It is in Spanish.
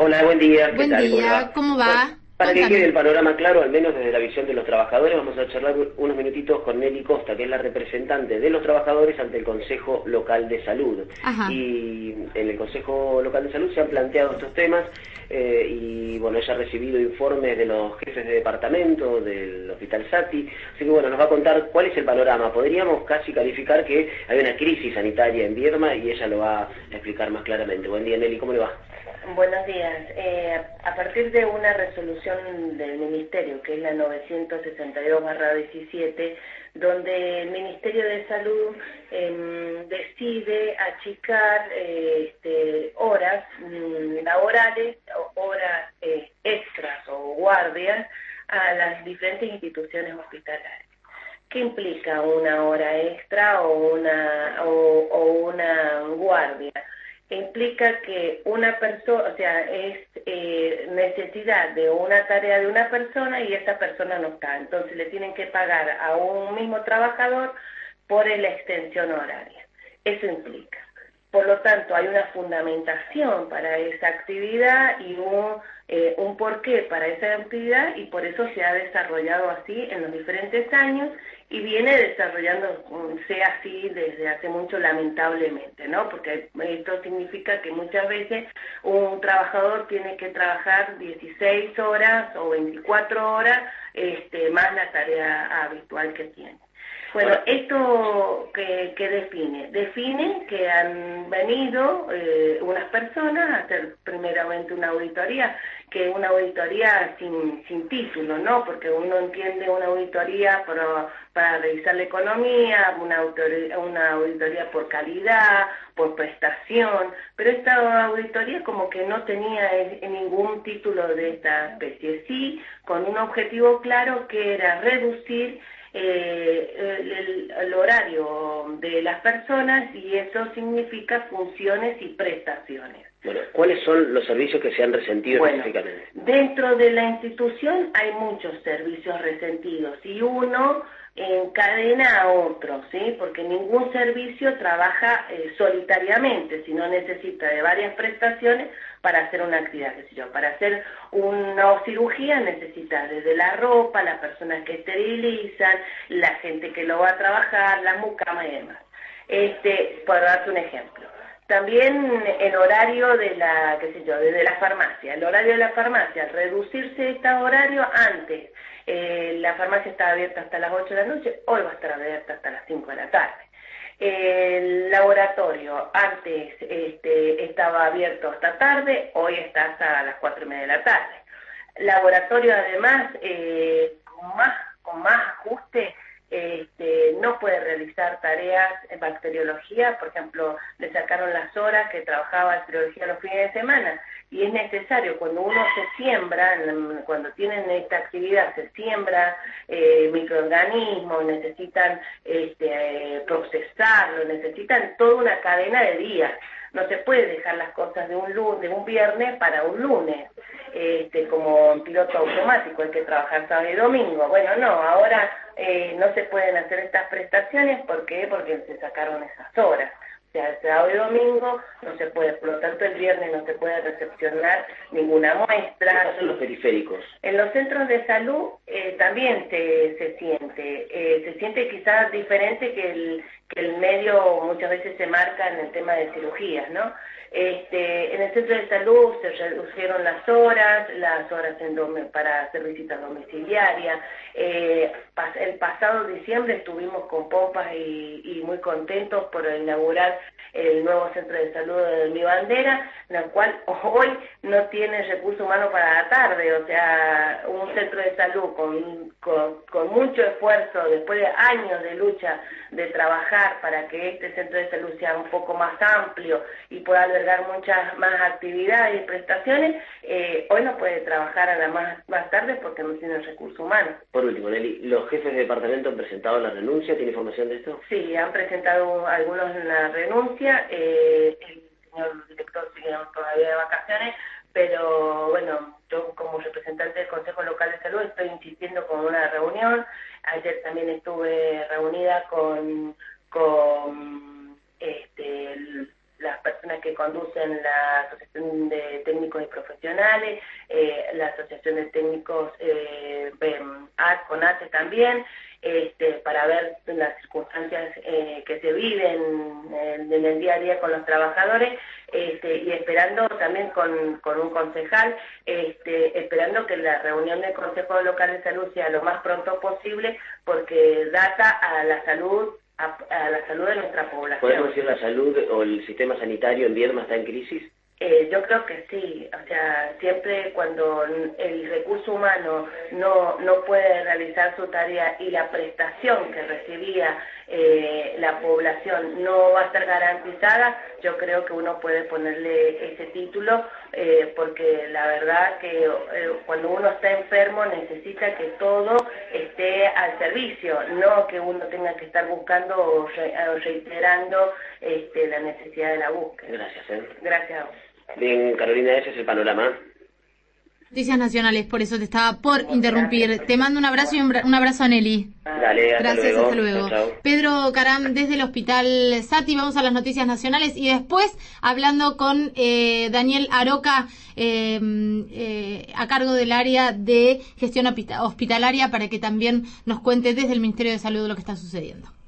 Hola, buen día, ¿qué Buen tal? ¿Cómo le día, va? ¿cómo Bueno, va? para que quede Contame. el panorama claro, al menos desde la visión de los trabajadores, vamos a charlar unos minutitos con Nelly Costa, que es la representante de los trabajadores ante el Consejo Local de Salud. Ajá. Y en el Consejo Local de Salud se han planteado estos temas y bueno, ella ha recibido informes de los jefes de departamento, del Hospital Sati, así que bueno, nos va a contar cuál es el panorama. Podríamos casi calificar que hay una crisis sanitaria en Viedma y ella lo va a explicar más claramente. Buen día, Nelly, ¿cómo le va? Buenos días. A partir de una resolución del Ministerio, que es la 962/17, donde el Ministerio de Salud decide achicar horas laborales, horas extras o guardias a las diferentes instituciones hospitalarias. ¿Qué implica una hora extra o una guardia? Implica que una persona, o sea, es necesidad de una tarea de una persona y esa persona no está. Entonces le tienen que pagar a un mismo trabajador por la extensión horaria. Eso implica. Por lo tanto, hay una fundamentación para esa actividad y un porqué para esa actividad, y por eso se ha desarrollado así en los diferentes años y viene desarrollándose así desde hace mucho, lamentablemente, ¿no? Porque esto significa que muchas veces un trabajador tiene que trabajar 16 horas o 24 horas más la tarea habitual que tiene. Bueno, ¿esto qué define? Define que han venido unas personas a hacer primeramente una auditoría, que es una auditoría sin título, ¿no? Porque uno entiende una auditoría para revisar la economía, una auditoría por calidad, por prestación, pero esta auditoría como que no tenía ningún título de esta especie, sí, con un objetivo claro que era reducir el horario de las personas, y eso significa funciones y prestaciones. Bueno, ¿cuáles son los servicios que se han resentido específicamente? Dentro de la institución hay muchos servicios resentidos y uno encadena a otro, ¿sí? Porque ningún servicio trabaja solitariamente, sino necesita de varias prestaciones para hacer una actividad, qué sé yo. Para hacer una cirugía necesita desde la ropa, las personas que esterilizan, la gente que lo va a trabajar, las mucamas y demás. Por darte un ejemplo. También el horario de la, qué sé yo, desde la farmacia. El horario de la farmacia, al reducirse este horario, antes la farmacia estaba abierta hasta las 8 de la noche, hoy va a estar abierta hasta las 5 de la tarde. El laboratorio antes estaba abierto hasta tarde, hoy está hasta las 4:30 de la tarde. Laboratorio además, con más ajuste, no puede realizar tareas en bacteriología. Por ejemplo, le sacaron las horas que trabajaba bacteriología los fines de semana, y es necesario, cuando uno se siembra, cuando tienen esta actividad, se siembra microorganismos, necesitan procesarlo, necesitan toda una cadena de días. No se puede dejar las cosas de un viernes para un lunes, como en piloto automático, hay que trabajar sábado y domingo. Bueno, no, ahora no se pueden hacer estas prestaciones. ¿Por qué? Porque se sacaron esas horas. O sea, el sábado y domingo no se puede, por lo tanto el viernes no se puede recepcionar ninguna muestra. ¿Qué pasa en los periféricos? En los centros de salud también se siente quizás diferente que el medio muchas veces se marca en el tema de cirugías, ¿no? En el centro de salud se redujeron las horas para hacer visitas domiciliarias. El pasado diciembre estuvimos con pompas y muy contentos por inaugurar el nuevo centro de salud de Mi Bandera, en el cual hoy no tiene recurso humano para la tarde. O sea, un centro de salud con mucho esfuerzo, después de años de lucha, de trabajar para que este centro de salud sea un poco más amplio y pueda albergar muchas más actividades y prestaciones, hoy no puede trabajar a la más tarde porque no tiene recurso humano. Por último, Nelly, ¿los jefes de departamento han presentado la renuncia? ¿Tiene información de esto? Sí, han presentado algunos la renuncia. El señor director sigue todavía de vacaciones, pero bueno, yo como representante del Consejo Local de Salud estoy insistiendo con una reunión. Ayer también estuve reunida con las personas que conducen la Asociación de Técnicos y Profesionales, la Asociación de Técnicos CONATE también, para ver las circunstancias que se viven en el día a día con los trabajadores, y esperando también con un concejal, esperando que la reunión del Consejo Local de Salud sea lo más pronto posible, porque data a la salud de nuestra población. ¿Podemos decir la salud o el sistema sanitario en Viedma está en crisis? Yo creo que sí, o sea, siempre cuando el recurso humano no puede realizar su tarea y la prestación que recibía la población no va a ser garantizada, yo creo que uno puede ponerle ese título, porque la verdad que cuando uno está enfermo necesita que todo esté al servicio, no que uno tenga que estar buscando o reiterando la necesidad de la búsqueda. Gracias. Gracias a vos. Bien, Carolina, ese es el panorama. Noticias nacionales, por eso te estaba por interrumpir. Te mando un abrazo y un abrazo a Nelly. Dale, gracias, hasta luego. Chau, chau. Pedro Caram desde el Hospital Sati, vamos a las noticias nacionales y después hablando con Daniel Aroca a cargo del área de gestión hospitalaria para que también nos cuente desde el Ministerio de Salud lo que está sucediendo.